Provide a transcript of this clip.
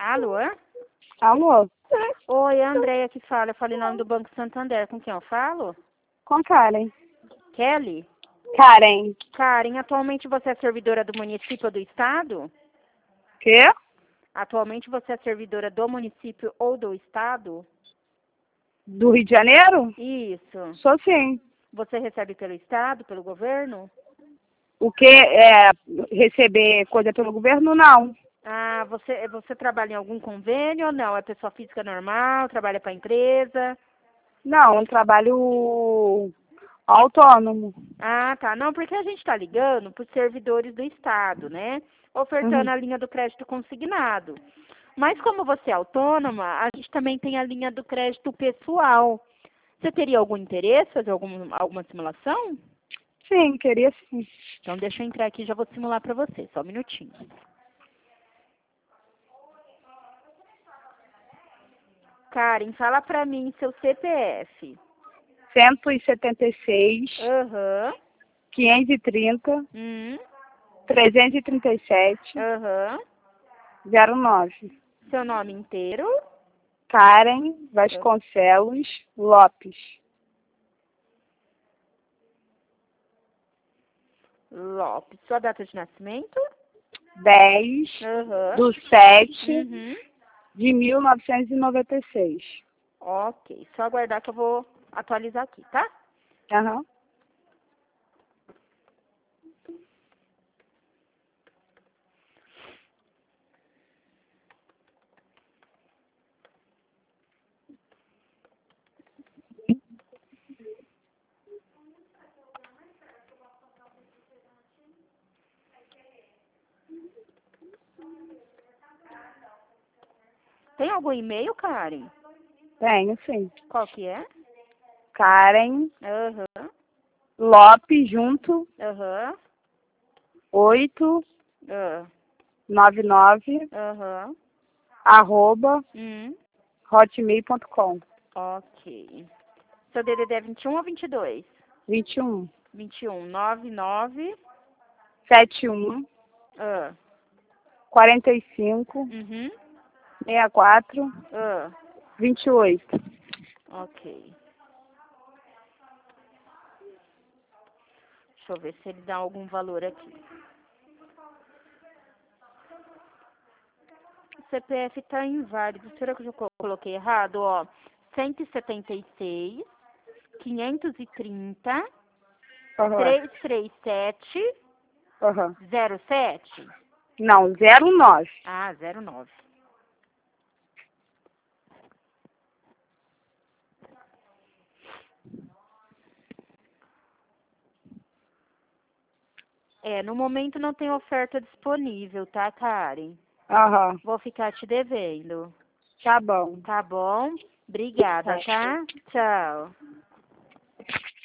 Alô? Alô? Oi, a Andréia que fala. Eu falei em nome do Banco Santander. Com quem eu falo? Com Karen. Kelly? Karen. Karen, atualmente você é servidora do município ou do estado? Quê? Atualmente você é servidora do município ou do estado? Do Rio de Janeiro? Isso. Sou sim. Você recebe pelo estado, pelo governo? O quê? É, receber coisa pelo governo? Não. Ah, você trabalha em algum convênio ou não? É pessoa física normal, trabalha para empresa? Não, um trabalho autônomo. Ah, tá. Não, porque a gente está ligando para os servidores do Estado, né? Ofertando Uhum. a linha do crédito consignado. Mas como você é autônoma, a gente também tem a linha do crédito pessoal. Você teria algum interesse, fazer alguma simulação? Sim, queria sim. Então deixa eu entrar aqui e já vou simular para você. Só um minutinho. Karen, fala para mim seu CPF. 176, Aham. 530, Hum. 337, Aham. 09. Seu nome inteiro? Karen Vasconcelos Lopes. Lopes. Sua data de nascimento? 10 Aham. do 7 Uhum. de 1996. Ok. Só aguardar que eu vou atualizar aqui, tá? Aham. Tem algum e-mail, Karen? Tenho, sim. Qual que é? Karen Aham. Lopes junto, Aham. 899, Ah. Aham. arroba, Hum. hotmail.com. Ok. Seu DDD é 21 ou 22? 21 21. 99. 71 Ah. 45 Uhum. 64 Ah. 28. Ok. Deixa eu ver se ele dá algum valor aqui. O CPF está inválido. Será que eu já coloquei errado? Ó, 176, 530, Aham. 337, Aham. 07. Não, 09. Ah, 09. É, no momento não tem oferta disponível, tá, Karen? Aham. Vou ficar te devendo. Tá bom. Tá bom? Obrigada, Tá. tá? Tchau.